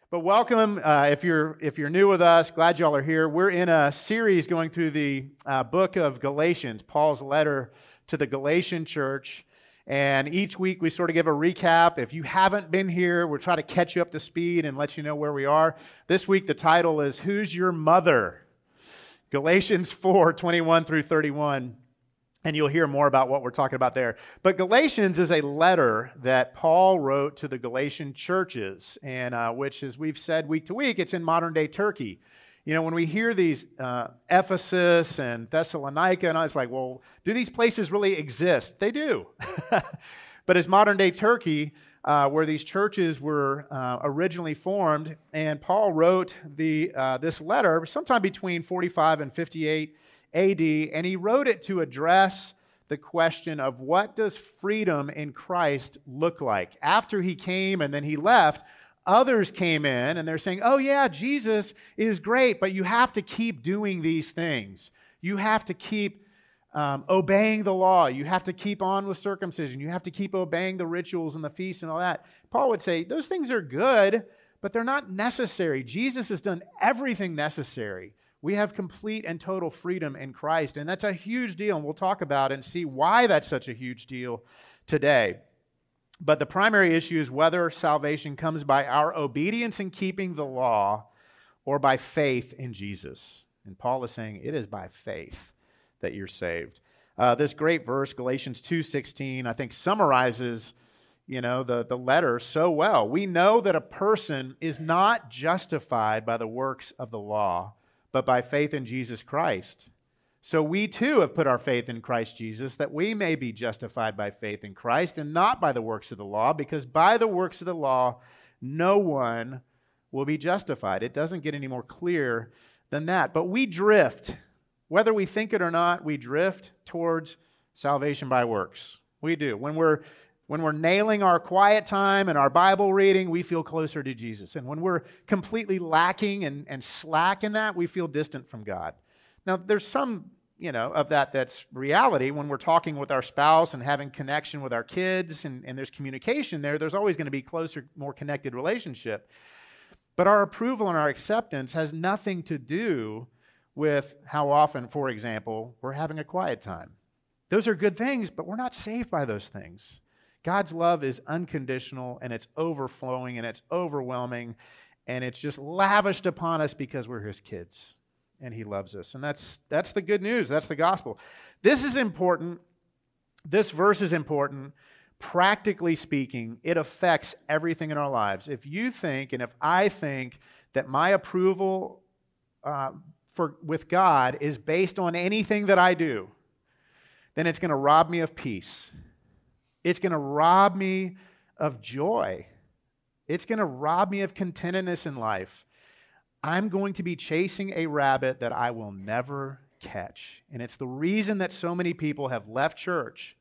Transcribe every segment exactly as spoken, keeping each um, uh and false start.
But welcome, uh, if you're if you're new with us, glad y'all are here. We're in a series going through the uh, book of Galatians, Paul's letter to the Galatian church. And each week we sort of give a recap. If you haven't been here, we'll try to catch you up to speed and let you know where we are. This week the title is Who's Your Mother? Galatians four, twenty-one through thirty-one. And you'll hear more about what we're talking about there. But Galatians is a letter that Paul wrote to the Galatian churches, and uh, which, as we've said week to week, it's in modern-day Turkey. You know, when we hear these uh, Ephesus and Thessalonica, and I was like, well, do these places really exist? They do. But it's modern-day Turkey, uh, where these churches were uh, originally formed, and Paul wrote the uh, this letter sometime between forty-five and fifty-eight A D, and he wrote it to address the question of what does freedom in Christ look like? After he came and then he left, others came in and they're saying, oh yeah, Jesus is great, but you have to keep doing these things. You have to keep um, obeying the law. You have to keep on with circumcision. You have to keep obeying the rituals and the feasts and all that. Paul would say, those things are good, but they're not necessary. Jesus has done everything necessary. We have complete and total freedom in Christ, and that's a huge deal, and we'll talk about and see why that's such a huge deal today. But the primary issue is whether salvation comes by our obedience in keeping the law or by faith in Jesus. And Paul is saying it is by faith that you're saved. Uh, this great verse, Galatians two sixteen, I think summarizes you know, the, the letter so well. We know that a person is not justified by the works of the law, but by faith in Jesus Christ. So we too have put our faith in Christ Jesus, that we may be justified by faith in Christ and not by the works of the law, because by the works of the law, no one will be justified. It doesn't get any more clear than that. But we drift, whether we think it or not, we drift towards salvation by works. We do. When we're When we're nailing our quiet time and our Bible reading, we feel closer to Jesus. And when we're completely lacking and, and slack in that, we feel distant from God. Now, there's some, you know, of that that's reality. When we're talking with our spouse and having connection with our kids and, and there's communication there, there's always going to be closer, more connected relationship. But our approval and our acceptance has nothing to do with how often, for example, we're having a quiet time. Those are good things, but we're not saved by those things. God's love is unconditional, and it's overflowing, and it's overwhelming, and it's just lavished upon us because we're His kids, and He loves us. And that's that's the good news. That's the gospel. This is important. This verse is important. Practically speaking, it affects everything in our lives. If you think, and if I think, that my approval uh, for with God is based on anything that I do, then it's going to rob me of peace. It's going to rob me of joy. It's going to rob me of contentedness in life. I'm going to be chasing a rabbit that I will never catch. And it's the reason that so many people have left church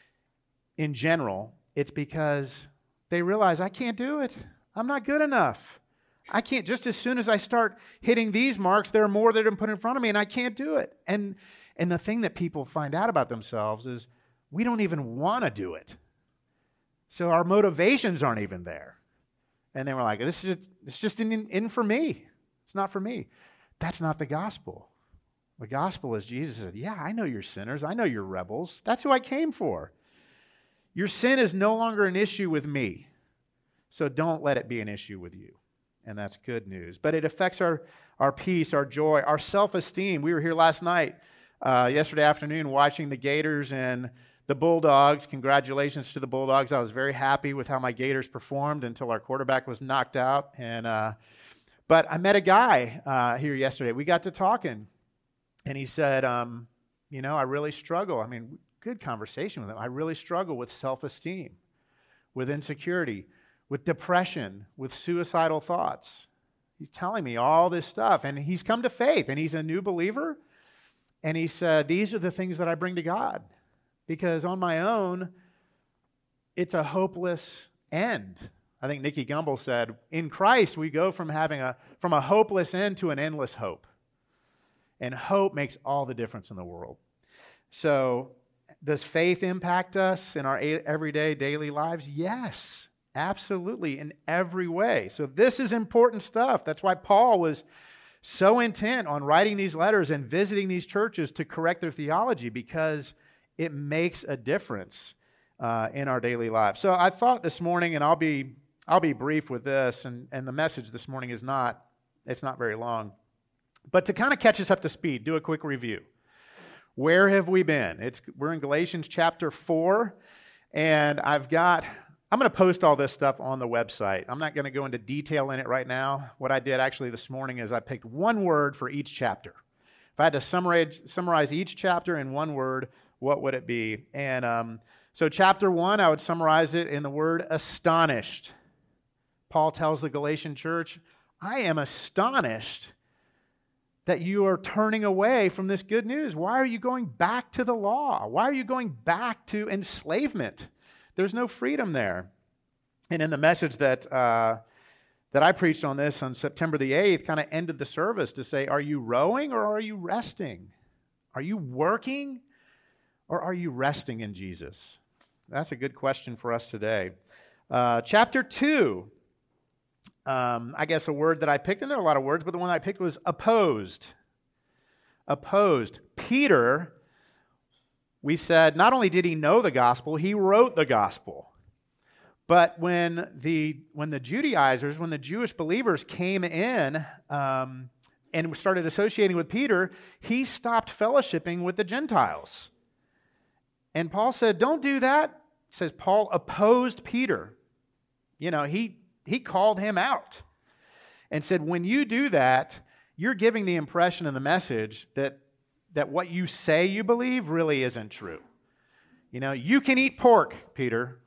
in general. It's because they realize I can't do it. I'm not good enough. I can't, just as soon as I start hitting these marks, there are more that are put in front of me, and I can't do it. And, and the thing that people find out about themselves is, we don't even want to do it. So our motivations aren't even there. And they were like, this is just, it's just in, in for me. It's not for me. That's not the gospel. The gospel is Jesus said, yeah, I know you're sinners. I know you're rebels. That's who I came for. Your sin is no longer an issue with me. So don't let it be an issue with you. And that's good news. But it affects our, our peace, our joy, our self-esteem. We were here last night, uh, yesterday afternoon, watching the Gators and the Bulldogs. Congratulations to the Bulldogs. I was very happy with how my Gators performed until our quarterback was knocked out. And uh, but I met a guy uh, here yesterday. We got to talking, and he said, um, you know, I really struggle. I mean, good conversation with him. I really struggle with self-esteem, with insecurity, with depression, with suicidal thoughts. He's telling me all this stuff, and he's come to faith, and he's a new believer. And he said, these are the things that I bring to God. Because on my own, it's a hopeless end. I think Nicky Gumbel said, in Christ, we go from having a from a hopeless end to an endless hope. And hope makes all the difference in the world. So, does faith impact us in our everyday, daily lives? Yes, Absolutely, in every way. So this is important stuff. That's why Paul was so intent on writing these letters and visiting these churches to correct their theology, because it makes a difference uh, in our daily lives. So I thought this morning, and I'll be I'll be brief with this, and, and the message this morning is not, it's not very long. But to kind of catch us up to speed, do a quick review. Where have we been? It's we're in Galatians chapter four, and I've got I'm going to post all this stuff on the website. I'm not going to go into detail in it right now. What I did actually this morning is I picked one word for each chapter. If I had to summarize, summarize each chapter in one word, what would it be? And um, so chapter one, I would summarize it in the word astonished. Paul tells the Galatian church, I am astonished that you are turning away from this good news. Why are you going back to the law? Why are you going back to enslavement? There's no freedom there. And in the message that uh, that I preached on this on September the eighth, kind of ended the service to say, are you rowing or are you resting? Are you working or are you resting in Jesus? That's a good question for us today. Uh, chapter two, um, I guess a word that I picked, and there are a lot of words, but the one I picked was opposed. Opposed. Peter, we said, not only did he know the gospel, he wrote the gospel. But when the when the Judaizers, when the Jewish believers came in um, and started associating with Peter, he stopped fellowshipping with the Gentiles. And Paul said, don't do that. It says Paul opposed Peter. You know, he he called him out and said, when you do that, you're giving the impression in the message that that what you say you believe really isn't true. You know, you can eat pork, Peter.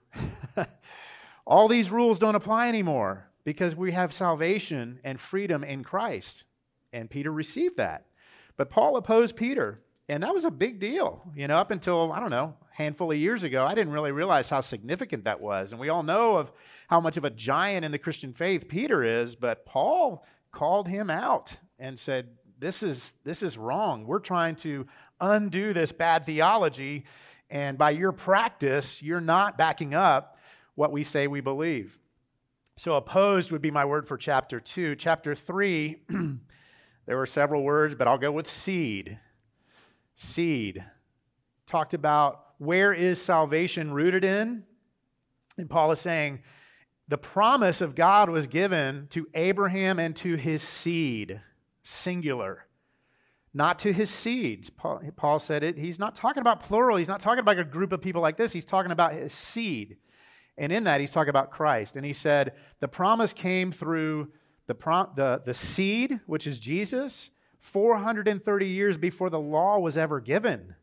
All these rules don't apply anymore because we have salvation and freedom in Christ. And Peter received that. But Paul opposed Peter, and that was a big deal. You know, up until, I don't know, a handful of years ago, I didn't really realize how significant that was. And we all know of how much of a giant in the Christian faith Peter is, but Paul called him out and said, This is this is wrong. We're trying to undo this bad theology, and by your practice, you're not backing up what we say we believe. So opposed would be my word for chapter two. Chapter three, there were several words, but I'll go with seed. Seed. Talked about where is salvation rooted in? And Paul is saying the promise of God was given to Abraham and to his seed. Singular, not to his seeds. Paul, Paul said it. He's not talking about plural. He's not talking about a group of people like this. He's talking about his seed. And in that, he's talking about Christ. And he said the promise came through the, prom- the, the seed, which is Jesus, four hundred thirty years before the law was ever given.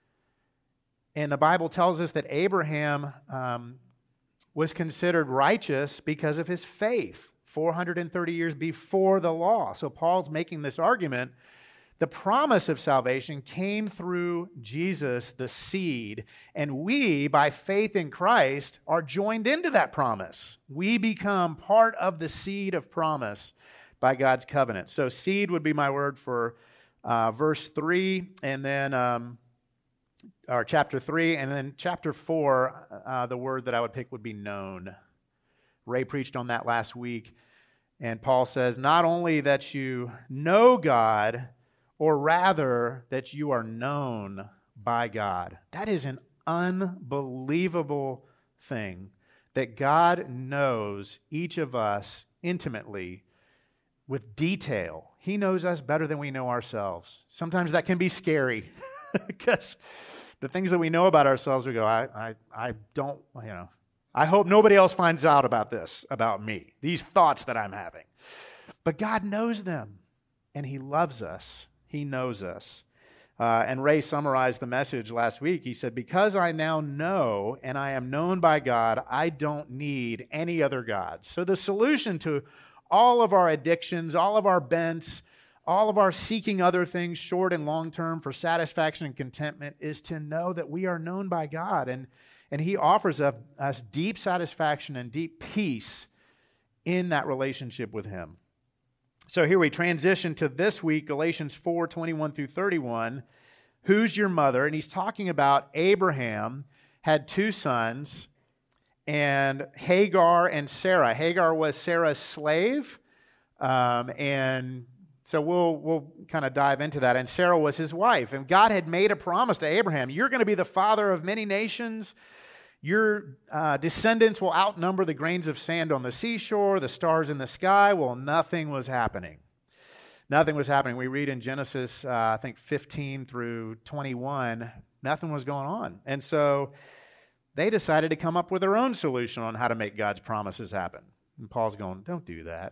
And the Bible tells us that Abraham um, was considered righteous because of his faith. four hundred thirty years before the law. So Paul's making this argument. The promise of salvation came through Jesus, the seed, and we, by faith in Christ, are joined into that promise. We become part of the seed of promise by God's covenant. So seed would be my word for uh, verse three, and then, um, or chapter three, and then chapter four, uh, the word that I would pick would be known. Ray preached on that last week. And Paul says, not only that you know God, or rather that you are known by God. That is an unbelievable thing, that God knows each of us intimately with detail. He knows us better than we know ourselves. Sometimes that can be scary because the things that we know about ourselves, we go, I, I, I don't, you know, I hope nobody else finds out about this, about me, these thoughts that I'm having. But God knows them, and He loves us. He knows us. Uh, and Ray summarized the message last week. He said, because I now know and I am known by God, I don't need any other gods. So the solution to all of our addictions, all of our bents, all of our seeking other things short and long term for satisfaction and contentment is to know that we are known by God. And, and He offers us deep satisfaction and deep peace in that relationship with Him. So here we transition to this week, Galatians four, twenty-one through thirty-one. Who's your mother? And he's talking about Abraham had two sons, and Hagar and Sarah. Hagar was Sarah's slave, um, and so we'll we'll kind of dive into that. And Sarah was his wife, and God had made a promise to Abraham: "You're going to be the father of many nations. Your uh, descendants will outnumber the grains of sand on the seashore, the stars in the sky." Well, nothing was happening. Nothing was happening. We read in Genesis, uh, I think fifteen through twenty-one, nothing was going on. And so they decided to come up with their own solution on how to make God's promises happen. And Paul's going, don't do that.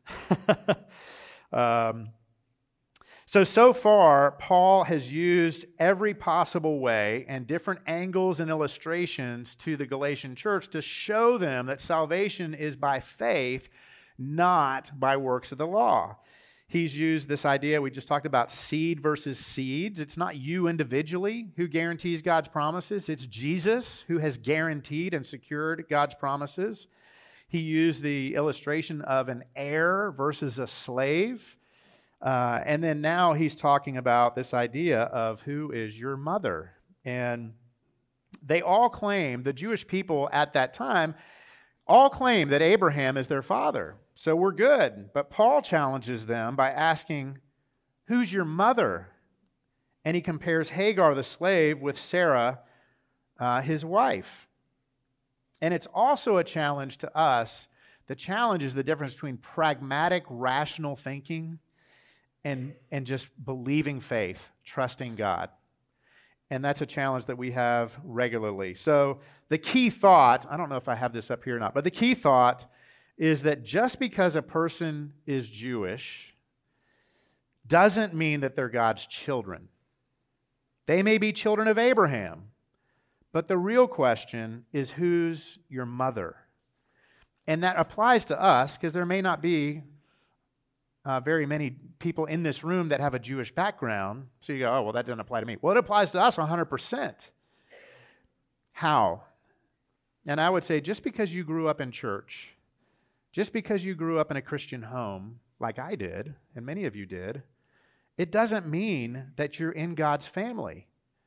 um, so, so far, Paul has used every possible way and different angles and illustrations to the Galatian church to show them that salvation is by faith, not by works of the law. He's used this idea, we just talked about seed versus seeds. It's not you individually who guarantees God's promises. It's Jesus who has guaranteed and secured God's promises. He used the illustration of an heir versus a slave. Uh, and then now he's talking about this idea of who is your mother. And they all claim, the Jewish people at that time, all claim that Abraham is their father. So we're good. But Paul challenges them by asking, who's your mother? And he compares Hagar, the slave, with Sarah, uh, his wife. And it's also a challenge to us. The challenge is the difference between pragmatic, rational thinking and, and just believing faith, trusting God. And that's a challenge that we have regularly. So the key thought, I don't know if I have this up here or not, but the key thought is that just because a person is Jewish doesn't mean that they're God's children. They may be children of Abraham, but the real question is, who's your mother? And that applies to us because there may not be uh, very many people in this room that have a Jewish background. So you go, oh, well, that doesn't apply to me. Well, it applies to us one hundred percent. How? And I would say just because you grew up in church, just because you grew up in a Christian home, like I did, and many of you did, it doesn't mean that you're in God's family.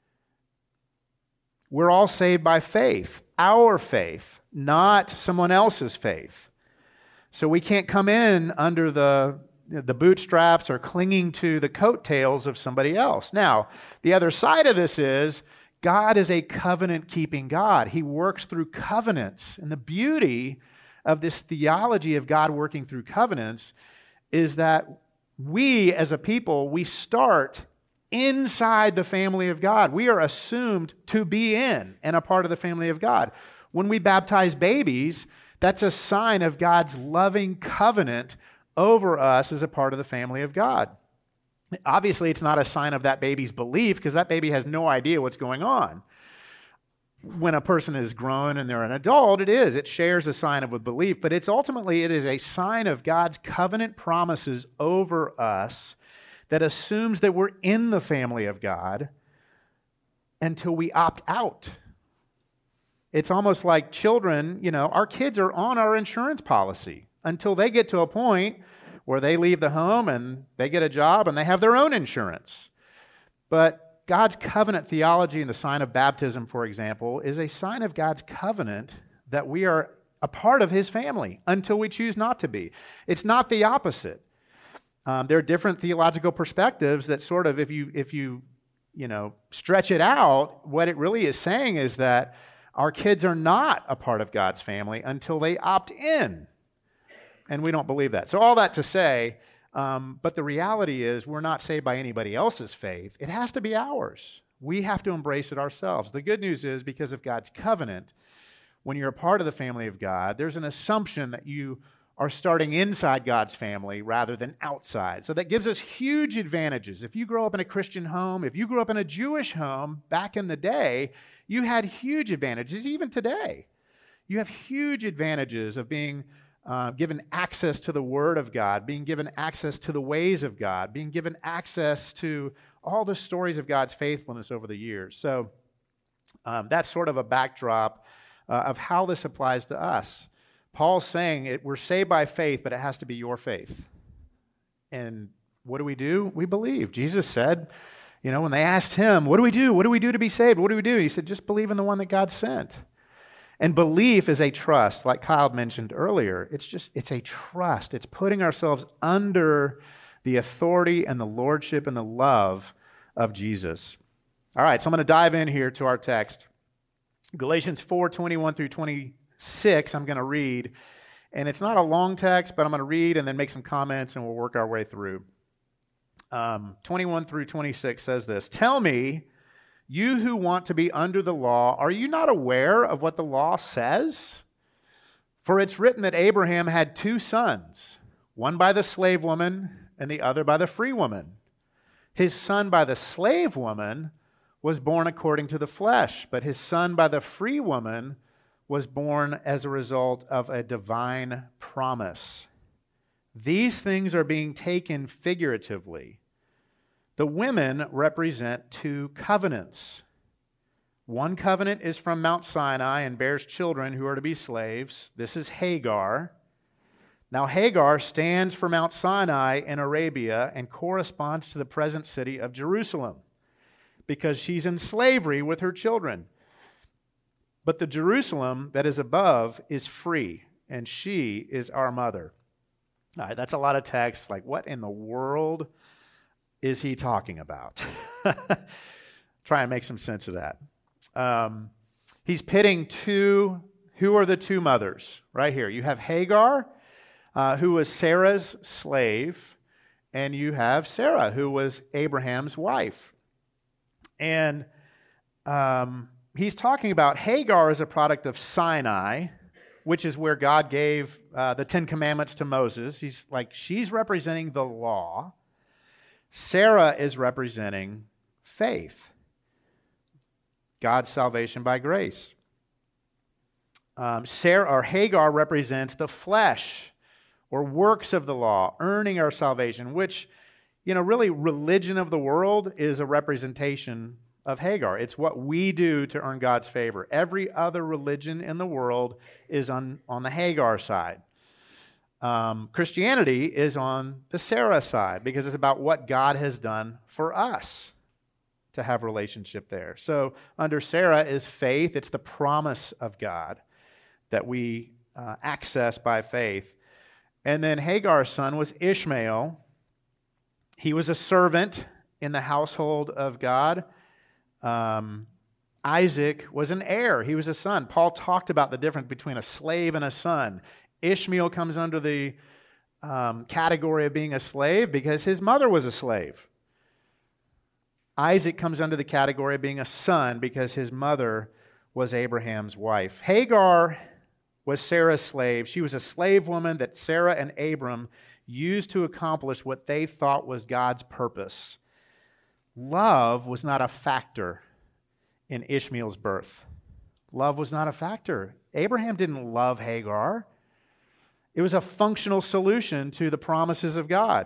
We're all saved by faith, our faith, not someone else's faith. So we can't come in under the, the bootstraps or clinging to the coattails of somebody else. Now, the other side of this is God is a covenant-keeping God. He works through covenants. And the beauty of this theology of God working through covenants is that we as a people, we start inside the family of God. We are assumed to be in and a part of the family of God. When we baptize babies, that's a sign of God's loving covenant over us as a part of the family of God. Obviously, it's not a sign of that baby's belief because that baby has no idea what's going on. When a person is grown and they're an adult, it is. It shares a sign of a belief, but it's ultimately, it is a sign of God's covenant promises over us that assumes that we're in the family of God until we opt out. It's almost like children, you know, our kids are on our insurance policy until they get to a point where they leave the home and they get a job and they have their own insurance. But God's covenant theology and the sign of baptism, for example, is a sign of God's covenant that we are a part of His family until we choose not to be. It's not the opposite. Um, there are different theological perspectives that sort of, if you, if you, you know, stretch it out, what it really is saying is that our kids are not a part of God's family until they opt in. And we don't believe that. So all that to say, Um, but the reality is we're not saved by anybody else's faith. It has to be ours. We have to embrace it ourselves. The good news is because of God's covenant, when you're a part of the family of God, there's an assumption that you are starting inside God's family rather than outside. So that gives us huge advantages. If you grow up in a Christian home, if you grew up in a Jewish home back in the day, you had huge advantages. Even today, you have huge advantages of being Uh, given access to the Word of God, being given access to the ways of God, being given access to all the stories of God's faithfulness over the years. So um, that's sort of a backdrop uh, of how this applies to us. Paul's saying it, we're saved by faith, but it has to be your faith. And what do we do? We believe. Jesus said, you know, when they asked him, what do we do? What do we do to be saved? What do we do? He said, just believe in the one that God sent. And belief is a trust, like Kyle mentioned earlier. It's just, it's a trust. It's putting ourselves under the authority and the lordship and the love of Jesus. All right, so I'm going to dive in here to our text. Galatians four, twenty-one through twenty-six, I'm going to read. And it's not a long text, but I'm going to read and then make some comments and we'll work our way through. Um, twenty-one through twenty-six says this, "Tell me, you who want to be under the law, are you not aware of what the law says? For it's written that Abraham had two sons, one by the slave woman and the other by the free woman. His son by the slave woman was born according to the flesh, but his son by the free woman was born as a result of a divine promise. These things are being taken figuratively. The women represent two covenants. One covenant is from Mount Sinai and bears children who are to be slaves. This is Hagar. Now Hagar stands for Mount Sinai in Arabia and corresponds to the present city of Jerusalem because she's in slavery with her children. But the Jerusalem that is above is free, and she is our mother." All right, that's a lot of text. Like, what in the world is he talking about? Try and make some sense of that. Um, he's pitting two, who are the two mothers? Right here. You have Hagar, uh, who was Sarah's slave, and you have Sarah, who was Abraham's wife. And um, he's talking about Hagar as a product of Sinai, which is where God gave uh, the Ten Commandments to Moses. He's like, she's representing the law. Sarah is representing faith, God's salvation by grace. Um, Sarah or Hagar represents the flesh or works of the law, earning our salvation, which, you know, really religion of the world is a representation of Hagar. It's what we do to earn God's favor. Every other religion in the world is on, on the Hagar side. Um, Christianity is on the Sarah side because it's about what God has done for us to have relationship there. So under Sarah is faith. It's the promise of God that we uh, access by faith. And then Hagar's son was Ishmael. He was a servant in the household of God. Um, Isaac was an heir. He was a son. Paul talked about the difference between a slave and a son. Ishmael comes under the um, category of being a slave because his mother was a slave. Isaac comes under the category of being a son because his mother was Abraham's wife. Hagar was Sarah's slave. She was a slave woman that Sarah and Abram used to accomplish what they thought was God's purpose. Love was not a factor in Ishmael's birth. Love was not a factor. Abraham didn't love Hagar. It was a functional solution to the promises of God.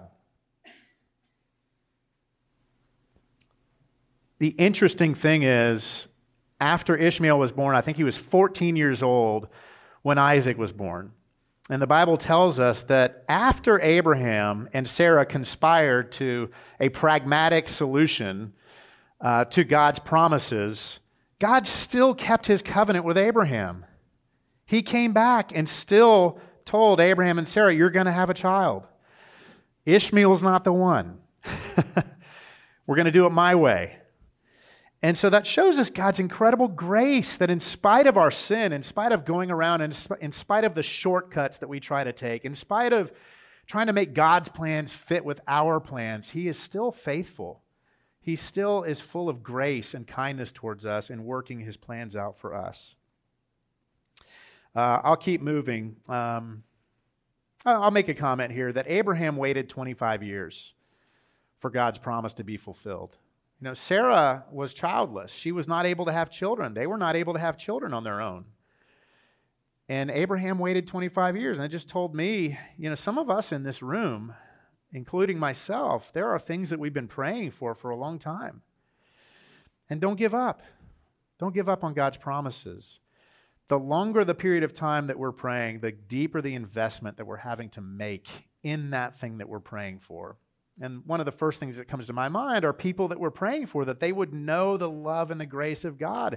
The interesting thing is, after Ishmael was born, I think he was fourteen years old when Isaac was born. And the Bible tells us that after Abraham and Sarah conspired to a pragmatic solution uh, to God's promises, God still kept his covenant with Abraham. He came back and still told Abraham and Sarah, you're going to have a child. Ishmael's not the one. We're going to do it my way. And so that shows us God's incredible grace that in spite of our sin, in spite of going around, and in spite of the shortcuts that we try to take, in spite of trying to make God's plans fit with our plans, he is still faithful. He still is full of grace and kindness towards us and working his plans out for us. Uh, I'll keep moving. Um, I'll make a comment here that Abraham waited twenty-five years for God's promise to be fulfilled. You know, Sarah was childless. She was not able to have children. They were not able to have children on their own. And Abraham waited twenty-five years. And it just told me, you know, some of us in this room, including myself, there are things that we've been praying for for a long time. And don't give up. Don't give up on God's promises. The longer the period of time that we're praying, the deeper the investment that we're having to make in that thing that we're praying for. And one of the first things that comes to my mind are people that we're praying for, that they would know the love and the grace of God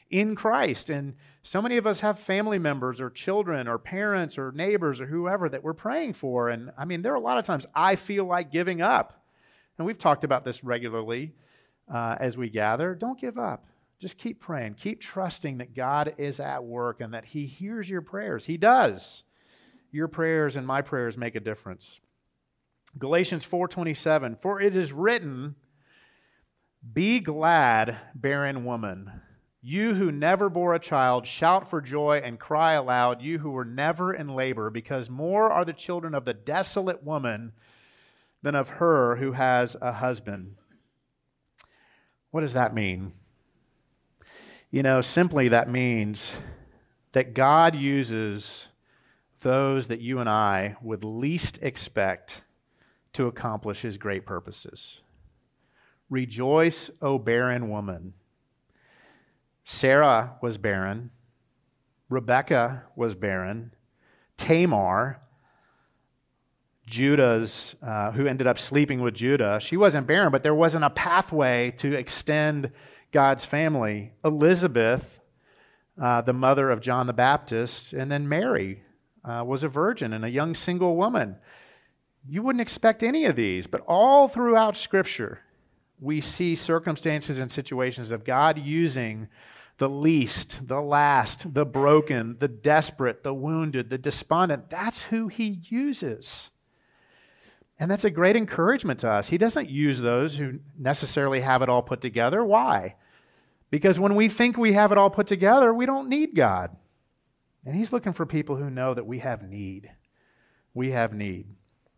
in Christ. And so many of us have family members or children or parents or neighbors or whoever that we're praying for. And I mean, there are a lot of times I feel like giving up. And we've talked about this regularly uh, as we gather. Don't give up. Just keep praying. Keep trusting that God is at work and that He hears your prayers. He does. Your prayers and my prayers make a difference. Galatians four twenty-seven, for it is written, be glad, barren woman. You who never bore a child, shout for joy and cry aloud, you who were never in labor, because more are the children of the desolate woman than of her who has a husband. What does that mean? You know, simply that means that God uses those that you and I would least expect to accomplish His great purposes. Rejoice, O barren woman. Sarah was barren. Rebekah was barren. Tamar, Judah's, uh, who ended up sleeping with Judah, she wasn't barren, but there wasn't a pathway to extend God's family. Elizabeth, uh, the mother of John the Baptist, and then Mary uh, was a virgin and a young single woman. You wouldn't expect any of these, but all throughout Scripture, we see circumstances and situations of God using the least, the last, the broken, the desperate, the wounded, the despondent. That's who He uses. And that's a great encouragement to us. He doesn't use those who necessarily have it all put together. Why? Because when we think we have it all put together, we don't need God. And He's looking for people who know that we have need. We have need.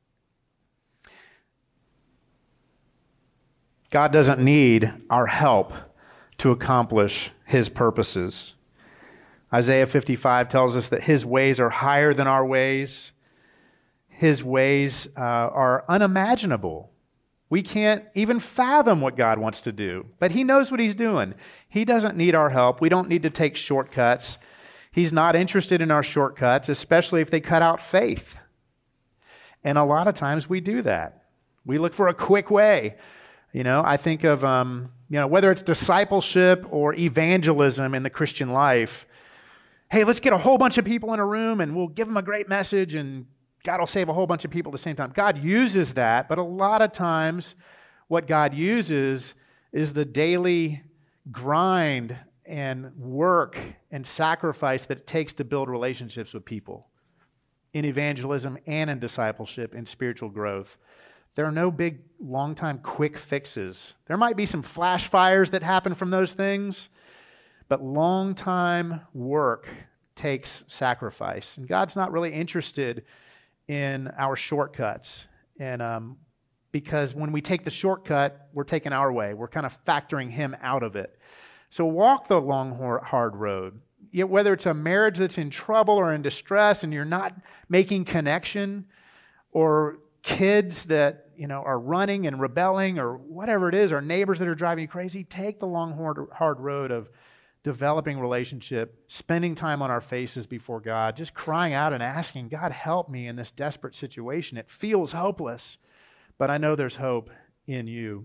God doesn't need our help to accomplish His purposes. Isaiah fifty-five tells us that His ways are higher than our ways. His ways uh, are unimaginable. We can't even fathom what God wants to do, but He knows what He's doing. He doesn't need our help. We don't need to take shortcuts. He's not interested in our shortcuts, especially if they cut out faith. And a lot of times we do that. We look for a quick way. You know, I think of, um, you know, whether it's discipleship or evangelism in the Christian life. Hey, let's get a whole bunch of people in a room and we'll give them a great message and God will save a whole bunch of people at the same time. God uses that, but a lot of times what God uses is the daily grind and work and sacrifice that it takes to build relationships with people in evangelism and in discipleship and spiritual growth. There are no big, long-time, quick fixes. There might be some flash fires that happen from those things, but long-time work takes sacrifice. And God's not really interested in our shortcuts. And um, because when we take the shortcut, we're taking our way. We're kind of factoring Him out of it. So walk the long, hard road. Yet whether it's a marriage that's in trouble or in distress and you're not making connection, or kids that you know are running and rebelling, or whatever it is, or neighbors that are driving you crazy, take the long, hard, hard road of developing relationship, spending time on our faces before God, just crying out and asking, God, help me in this desperate situation. It feels hopeless, but I know there's hope in You.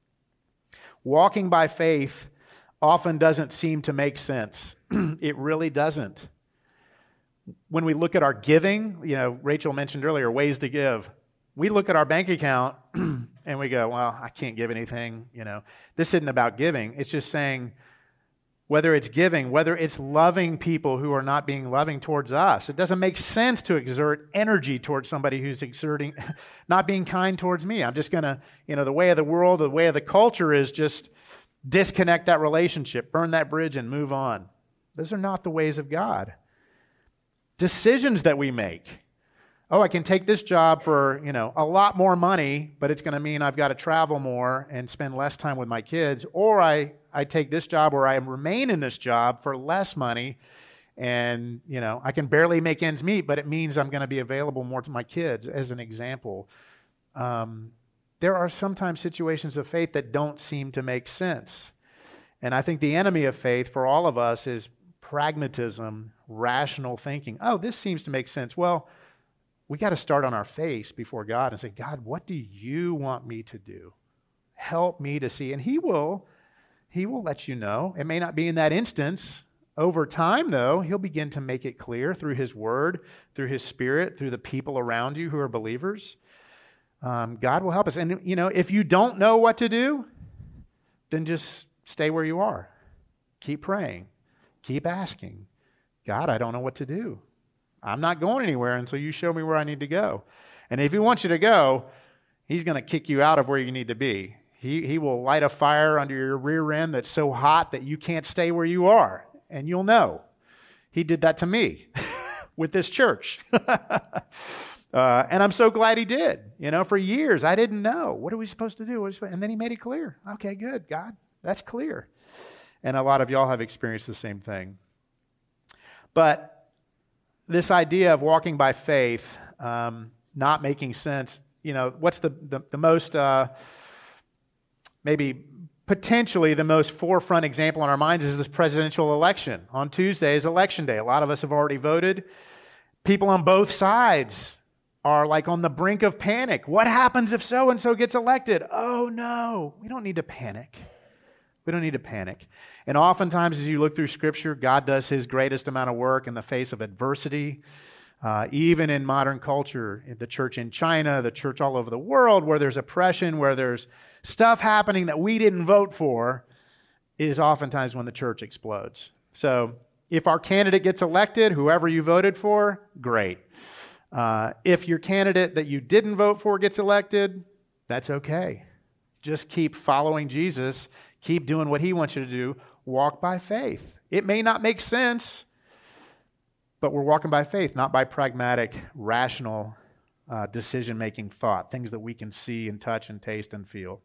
Walking by faith often doesn't seem to make sense. It really doesn't. When we look at our giving, you know, Rachel mentioned earlier, ways to give. We look at our bank account and we go, well, I can't give anything, you know. This isn't about giving. It's just saying, whether it's giving, whether it's loving people who are not being loving towards us. It doesn't make sense to exert energy towards somebody who's exerting, not being kind towards me. I'm just going to, you know, the way of the world, the way of the culture is just disconnect that relationship, burn that bridge and move on. Those are not the ways of God. Decisions that we make. Oh, I can take this job for, you know, a lot more money, but it's going to mean I've got to travel more and spend less time with my kids. Or I, I take this job or I remain in this job for less money and, you know, I can barely make ends meet, but it means I'm going to be available more to my kids, as an example. Um, there are sometimes situations of faith that don't seem to make sense. And I think the enemy of faith for all of us is pragmatism, rational thinking. Oh, this seems to make sense. Well, we got to start on our face before God and say, God, what do You want me to do? Help me to see. And He will, he will let you know. It may not be in that instance. Over time, though, he'll begin to make it clear through his word, through his spirit, through the people around you who are believers. Um, God will help us. And, you know, if you don't know what to do, then just stay where you are. Keep praying. Keep asking. God, I don't know what to do. I'm not going anywhere until you show me where I need to go. And if he wants you to go, he's going to kick you out of where you need to be. He, he will light a fire under your rear end that's so hot that you can't stay where you are. And you'll know. He did that to me with this church. uh, and I'm so glad he did. You know, for years, I didn't know. What are we supposed to do? What are we supposed- and then he made it clear. Okay, good, God. That's clear. And a lot of y'all have experienced the same thing. But this idea of walking by faith, um, not making sense, you know, what's the, the, the most, uh, maybe potentially the most forefront example in our minds is this presidential election. On Tuesday is election day. A lot of us have already voted. People on both sides are like on the brink of panic. What happens if so-and-so gets elected? Oh no, we don't need to panic. We don't need to panic. And oftentimes as you look through Scripture, God does his greatest amount of work in the face of adversity. Uh, even in modern culture, in the church in China, the church all over the world, where there's oppression, where there's stuff happening that we didn't vote for, is oftentimes when the church explodes. So if our candidate gets elected, whoever you voted for, great. Uh, if your candidate that you didn't vote for gets elected, that's okay. Just keep following Jesus. Keep doing what he wants you to do. Walk by faith. It may not make sense, but we're walking by faith, not by pragmatic, rational uh, decision-making thought, things that we can see and touch and taste and feel.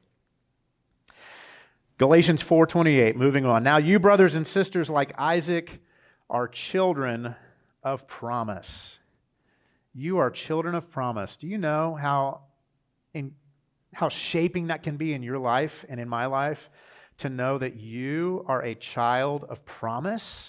Galatians four twenty-eight, moving on. Now you brothers and sisters like Isaac are children of promise. You are children of promise. Do you know how, in, how shaping that can be in your life and in my life to know that you are a child of promise?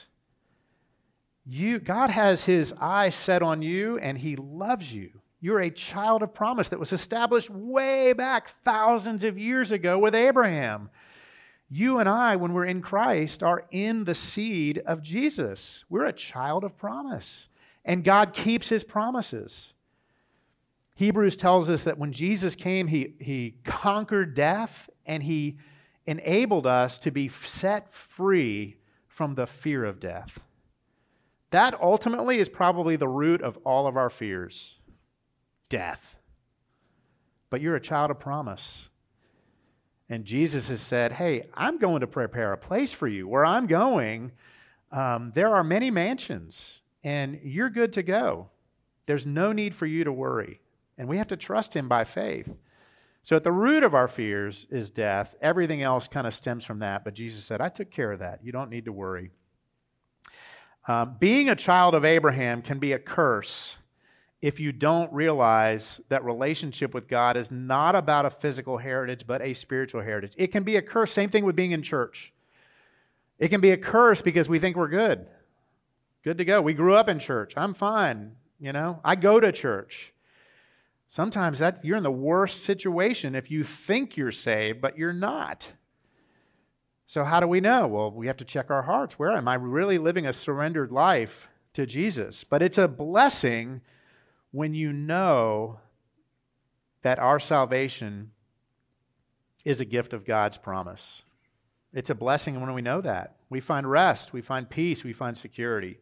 You, God has his eye set on you, and he loves you. You're a child of promise that was established way back thousands of years ago with Abraham. You and I, when we're in Christ, are in the seed of Jesus. We're a child of promise, and God keeps his promises. Hebrews tells us that when Jesus came, he, he conquered death, and he enabled us to be set free from the fear of death. That ultimately is probably the root of all of our fears. Death. But you're a child of promise. And Jesus has said, hey, I'm going to prepare a place for you. Where I'm going, um, there are many mansions, and you're good to go. There's no need for you to worry. And we have to trust him by faith. So at the root of our fears is death. Everything else kind of stems from that. But Jesus said, I took care of that. You don't need to worry. Uh, being a child of Abraham can be a curse if you don't realize that relationship with God is not about a physical heritage, but a spiritual heritage. It can be a curse. Same thing with being in church. It can be a curse because we think we're good. Good to go. We grew up in church. I'm fine. You know, I go to church. Sometimes that you're in the worst situation if you think you're saved, but you're not. So how do we know? Well, we have to check our hearts. Where am I really living a surrendered life to Jesus? But it's a blessing when you know that our salvation is a gift of God's promise. It's a blessing when we know that. We find rest, we find peace, we find security.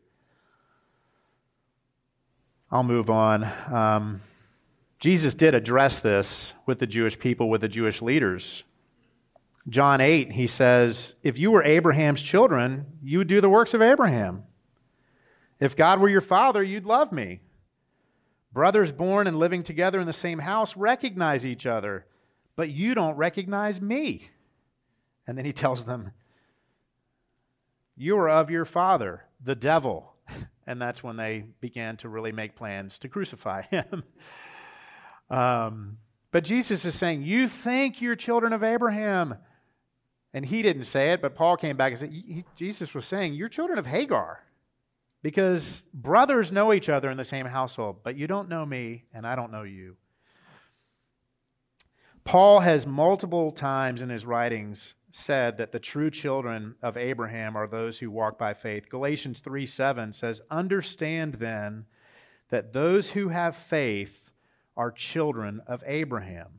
I'll move on. Um, Jesus did address this with the Jewish people, with the Jewish leaders. John eight, he says, if you were Abraham's children, you would do the works of Abraham. If God were your father, you'd love me. Brothers born and living together in the same house recognize each other, but you don't recognize me. And then he tells them, you are of your father, the devil. And that's when they began to really make plans to crucify him. um, but Jesus is saying, you think you're children of Abraham. And he didn't say it, but Paul came back and said, he, Jesus was saying, you're children of Hagar. Because brothers know each other in the same household, but you don't know me, and I don't know you. Paul has multiple times in his writings said that the true children of Abraham are those who walk by faith. Galatians three seven says, "Understand then that those who have faith are children of Abraham."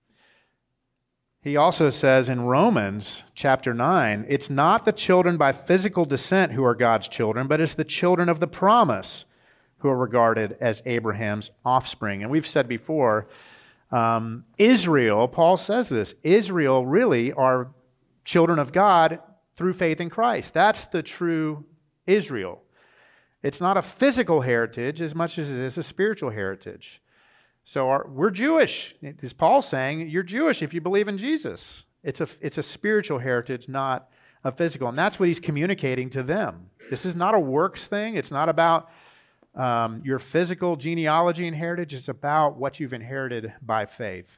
He also says in Romans chapter nine, "It's not the children by physical descent who are God's children, but it's the children of the promise who are regarded as Abraham's offspring." And we've said before, um, Israel, Paul says this, Israel really are children of God through faith in Christ. That's the true Israel. It's not a physical heritage as much as it is a spiritual heritage. So our, we're Jewish. As Paul's saying, you're Jewish if you believe in Jesus. It's a, it's a spiritual heritage, not a physical. And that's what he's communicating to them. This is not a works thing. It's not about um, your physical genealogy and heritage. It's about what you've inherited by faith.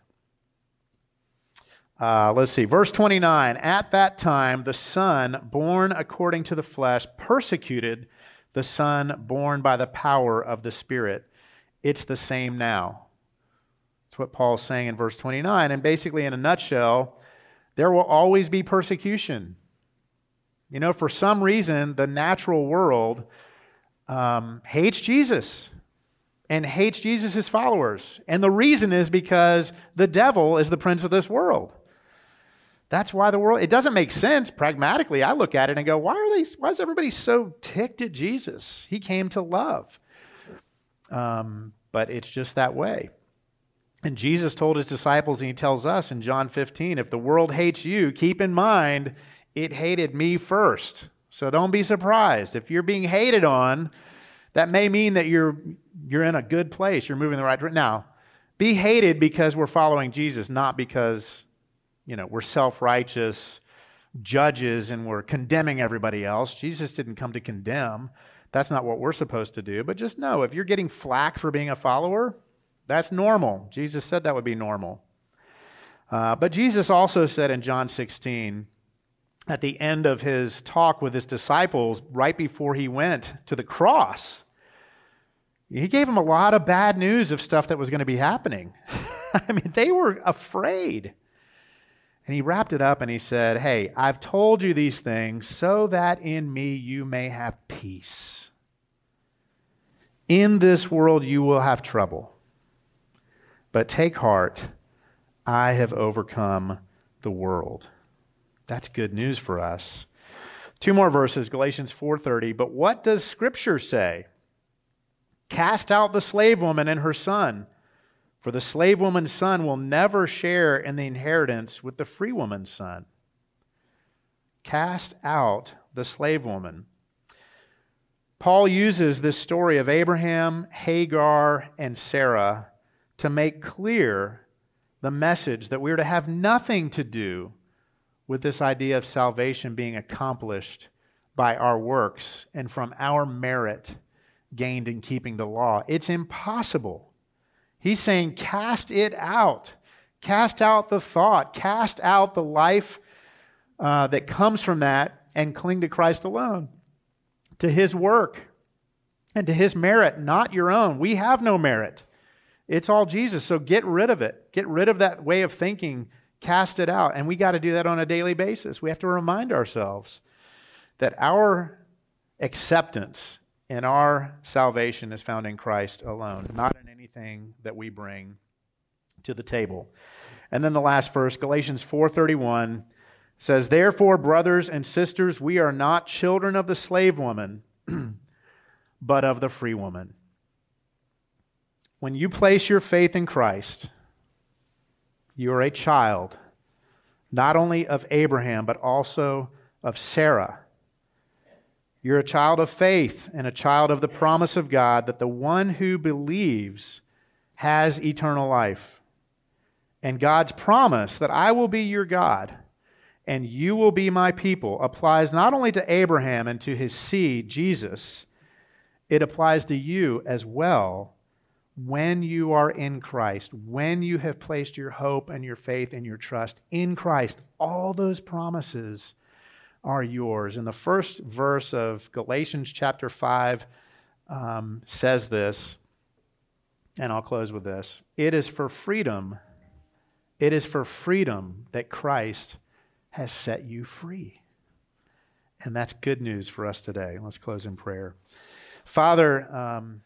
Uh, let's see, verse twenty-nine. "At that time, the Son, born according to the flesh, persecuted the Son born by the power of the Spirit. It's the same now." That's what Paul's saying in verse twenty-nine. And basically, in a nutshell, there will always be persecution. You know, for some reason, the natural world um, hates Jesus and hates Jesus' followers. And the reason is because the devil is the prince of this world. That's why the world, it doesn't make sense pragmatically. I look at it and go, why are they, why is everybody so ticked at Jesus? He came to love. Um, but it's just that way. And Jesus told his disciples, and he tells us in John fifteen, if the world hates you, keep in mind, it hated me first. So don't be surprised. If you're being hated on, that may mean that you're, you're in a good place. You're moving the right direction. Now, be hated because we're following Jesus, not because, you know, we're self-righteous judges and we're condemning everybody else. Jesus didn't come to condemn. That's not what we're supposed to do. But just know, if you're getting flack for being a follower, that's normal. Jesus said that would be normal. Uh, but Jesus also said in John sixteen, at the end of his talk with his disciples, right before he went to the cross, he gave them a lot of bad news of stuff that was going to be happening. I mean, they were afraid. And he wrapped it up and he said, hey, I've told you these things so that in me you may have peace. In this world you will have trouble. But take heart, I have overcome the world. That's good news for us. Two more verses, Galatians four thirty. But what does Scripture say? Cast out the slave woman and her son, for the slave woman's son will never share in the inheritance with the free woman's son. Cast out the slave woman. Paul uses this story of Abraham, Hagar, and Sarah to make clear the message that we're to have nothing to do with this idea of salvation being accomplished by our works and from our merit gained in keeping the law. It's impossible. He's saying, cast it out. Cast out the thought. Cast out the life uh, that comes from that and cling to Christ alone, to His work and to His merit, not your own. We have no merit. It's all Jesus. So get rid of it. Get rid of that way of thinking. Cast it out. And we got to do that on a daily basis. We have to remind ourselves that our acceptance and our salvation is found in Christ alone, not in anything that we bring to the table. And then the last verse, Galatians four thirty-one, says, therefore, brothers and sisters, we are not children of the slave woman, but of the free woman. When you place your faith in Christ, you are a child, not only of Abraham, but also of Sarah. You're a child of faith and a child of the promise of God that the one who believes has eternal life. And God's promise that I will be your God and you will be my people applies not only to Abraham and to his seed, Jesus, it applies to you as well when you are in Christ, when you have placed your hope and your faith and your trust in Christ. All those promises are yours. And the first verse of Galatians chapter five um, says this, and I'll close with this. It is for freedom, it is for freedom that Christ has set you free. And that's good news for us today. Let's close in prayer. Father, um,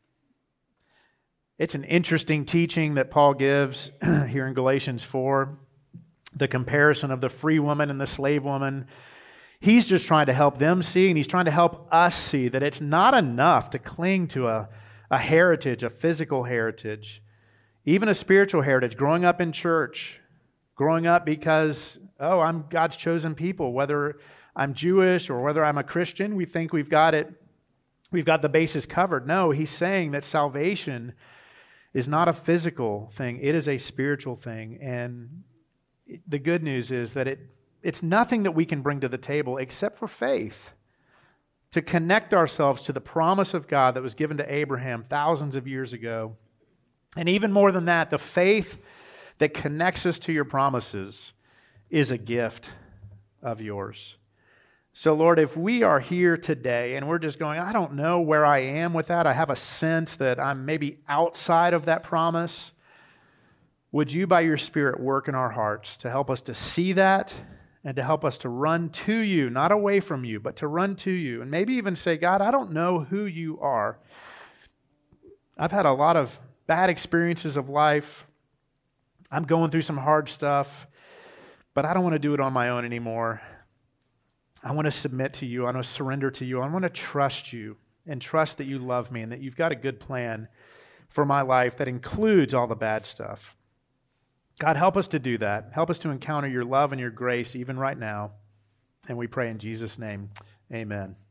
it's an interesting teaching that Paul gives here in Galatians four, the comparison of the free woman and the slave woman. He's just trying to help them see, and he's trying to help us see that it's not enough to cling to a, a heritage, a physical heritage, even a spiritual heritage, growing up in church, growing up because, oh, I'm God's chosen people, whether I'm Jewish or whether I'm a Christian, we think we've got it, we've got the bases covered. No, he's saying that salvation is not a physical thing. It is a spiritual thing. And the good news is that it it's nothing that we can bring to the table except for faith, to connect ourselves to the promise of God that was given to Abraham thousands of years ago. And even more than that, the faith that connects us to your promises is a gift of yours. So, Lord, if we are here today and we're just going, I don't know where I am with that, I have a sense that I'm maybe outside of that promise, would you, by your Spirit, work in our hearts to help us to see that and to help us to run to you, not away from you, but to run to you, and maybe even say, God, I don't know who you are. I've had a lot of bad experiences of life. I'm going through some hard stuff, but I don't want to do it on my own anymore. I want to submit to you. I want to surrender to you. I want to trust you and trust that you love me and that you've got a good plan for my life that includes all the bad stuff. God, help us to do that. Help us to encounter your love and your grace even right now. And we pray in Jesus' name, amen.